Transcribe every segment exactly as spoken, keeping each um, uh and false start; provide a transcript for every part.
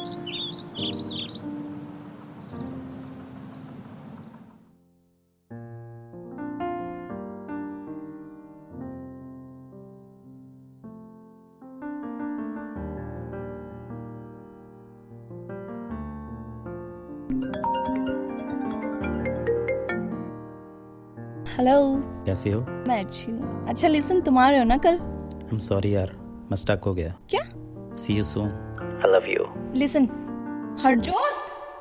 Hello, कैसे हो? मैं अच्छी हूँ। अच्छा लिसन, तुम आ रहे हो ना कल? आई एम सॉरी यार, मैं स्टक हो गया। क्या? See you soon, I love you. Listen, Harjot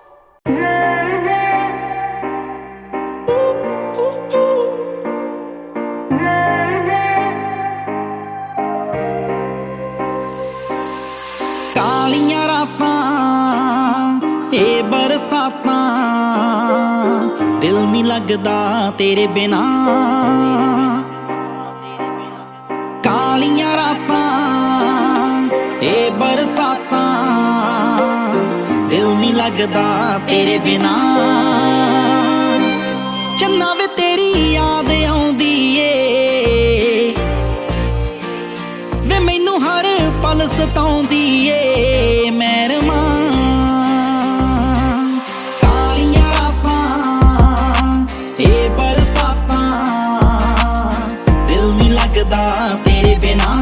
कालियां रातां ए बरसातां दिल नहीं लगदा तेरे बिना। कालियां रातां ए बरसातां दिल नहीं लगदा तेरे बिना। चन्ना वे तेरी याद आउंदी ए वे मैनू हर पल सताउंदी ए मैरमा। कालियां रातां ए बरसातां दिल नहीं लगदा तेरे बिना।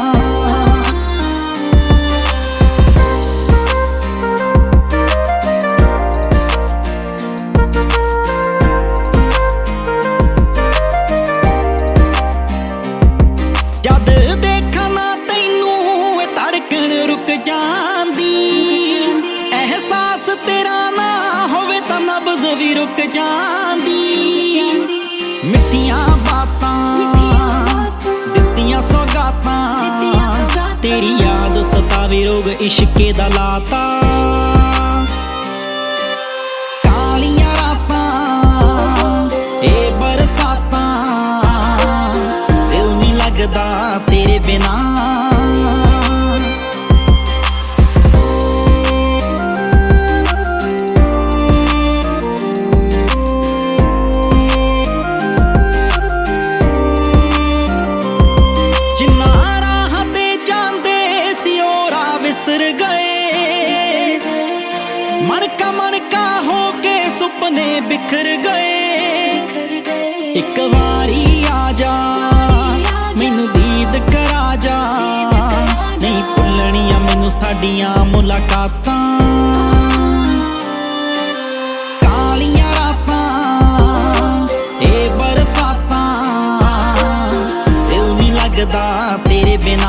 जद देखा ना तैनू धड़कन रुक जांदी, एहसास तेरा ना होवे तां नब्ज़ भी रुक जांदी। मिठियां बातां दित्तियां सौगातां तेरी याद सतावे रोग इश्के दा लाता। कालियां रातां ए बरसातां दिल नहीं लगदा तेरे बिना। जिन्ना राह ते जांदे सी ओ राह विसर गए, मनका मनका हो के सुपने बिखर गए। एक वारी आ जा मैनू दीद करा जा, नहीं भुलणियां मैनू साडियां मुलाकातां। कालियां रातां ए बरसातां दिल नहीं लगदा तेरे बिना।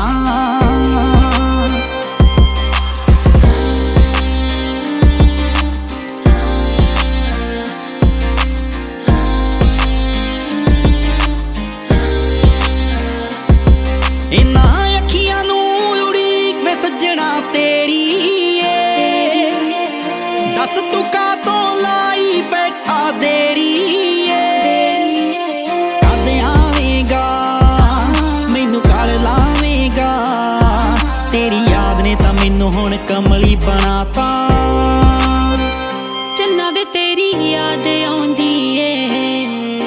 इन्ना अखियां नू उड़ीक वे सज्जणा तेरी ए, दस तू कातों लाई बैठा देरी ए। कद आवेगा मैनू गल लावेगा, तेरी याद ने तां मैनू हुण कमली बनाता। चन्ना वे तेरी याद आउंदी ए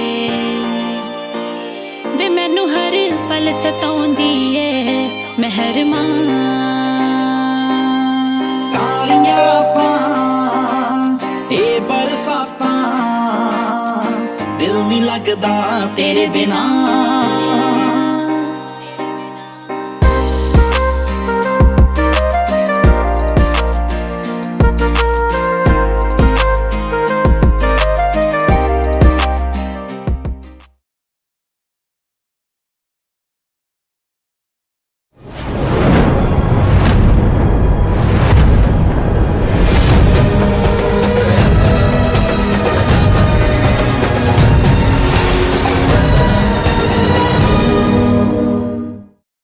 वे मैनू हर पल सताउंदी ए मेहरमा। कालियां रातां ए बरसातां दिल नहीं लगदा तेरे बिना।